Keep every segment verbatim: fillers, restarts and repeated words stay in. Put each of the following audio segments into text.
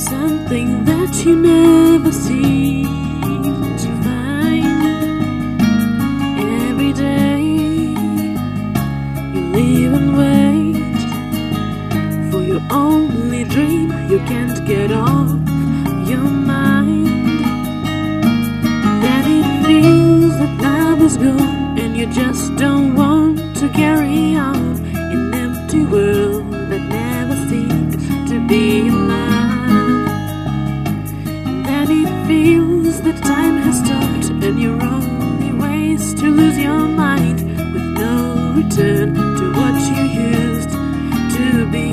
something that you never seem to find. Every day you live and wait for your only dream you can't get off your mind. Then it feels that love is gone and you just don't want to carry on. An empty world that never seemed to be alive. And then it feels that time has stopped and your only way is to lose your mind, with no return to what you used to be.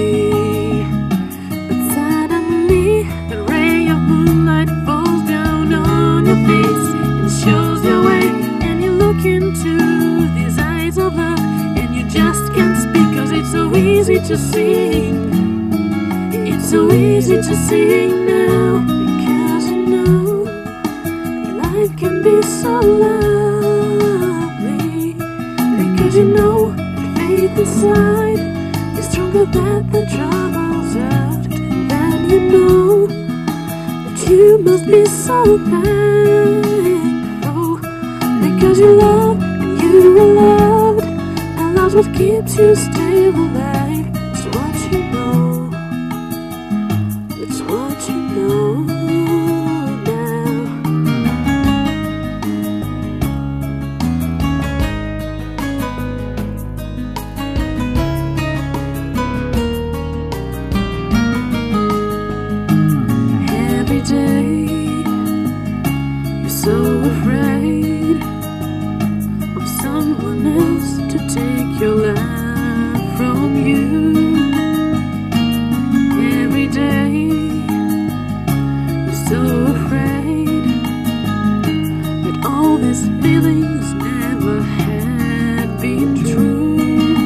But suddenly a ray of moonlight falls down on your face and shows your way, and you look into these eyes of love and you just can't speak, 'cause it's so easy to sing. It's so easy to sing now, because you know life can be so lovely. Because you know that faith inside is stronger than the troubles out. Then you know that you must be so thankful, because you love and you are loved, and love's what keeps you still alive. It's what you know. It's what you know now. Every day you're so afraid of someone else to take your life from you. Every day you're so afraid that all these feelings never had been true.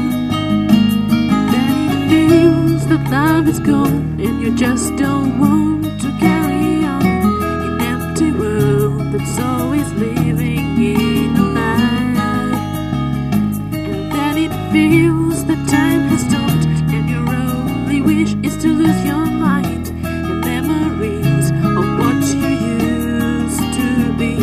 Then it feels that love is gone and you just don't want to carry on. An empty world that's always living in a lie. And then it feels that time has stopped and your only wish is to lose your mind and memories of what you used to be.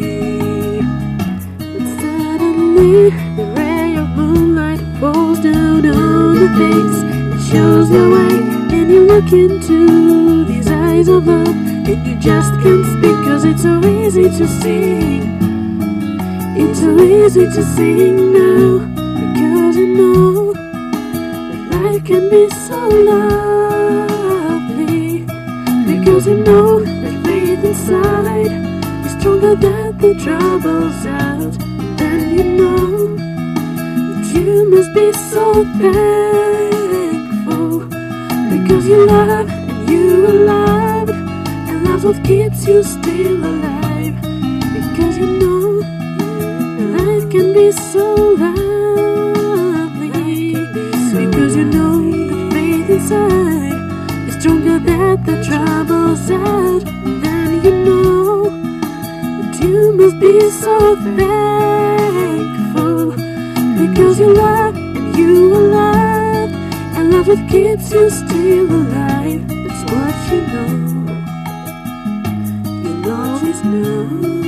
But suddenly the ray of moonlight falls down on your face and shows your way, and you look into these eyes of love and you just can't speak, 'cause it's so easy to sing. It's so easy to sing now, because you know that life can be so lovely. Because you know that faith inside is stronger than the troubles out. And then you know that you must be so thankful, because you love and you are loved, and love's what keeps you still alive. Because you know life can be so lovely. Because you know that faith inside is stronger than the troubles out. And then you know that you must be so thankful, because you love and you are loved, and love what keeps you still alive. That's what you know. You'll always know.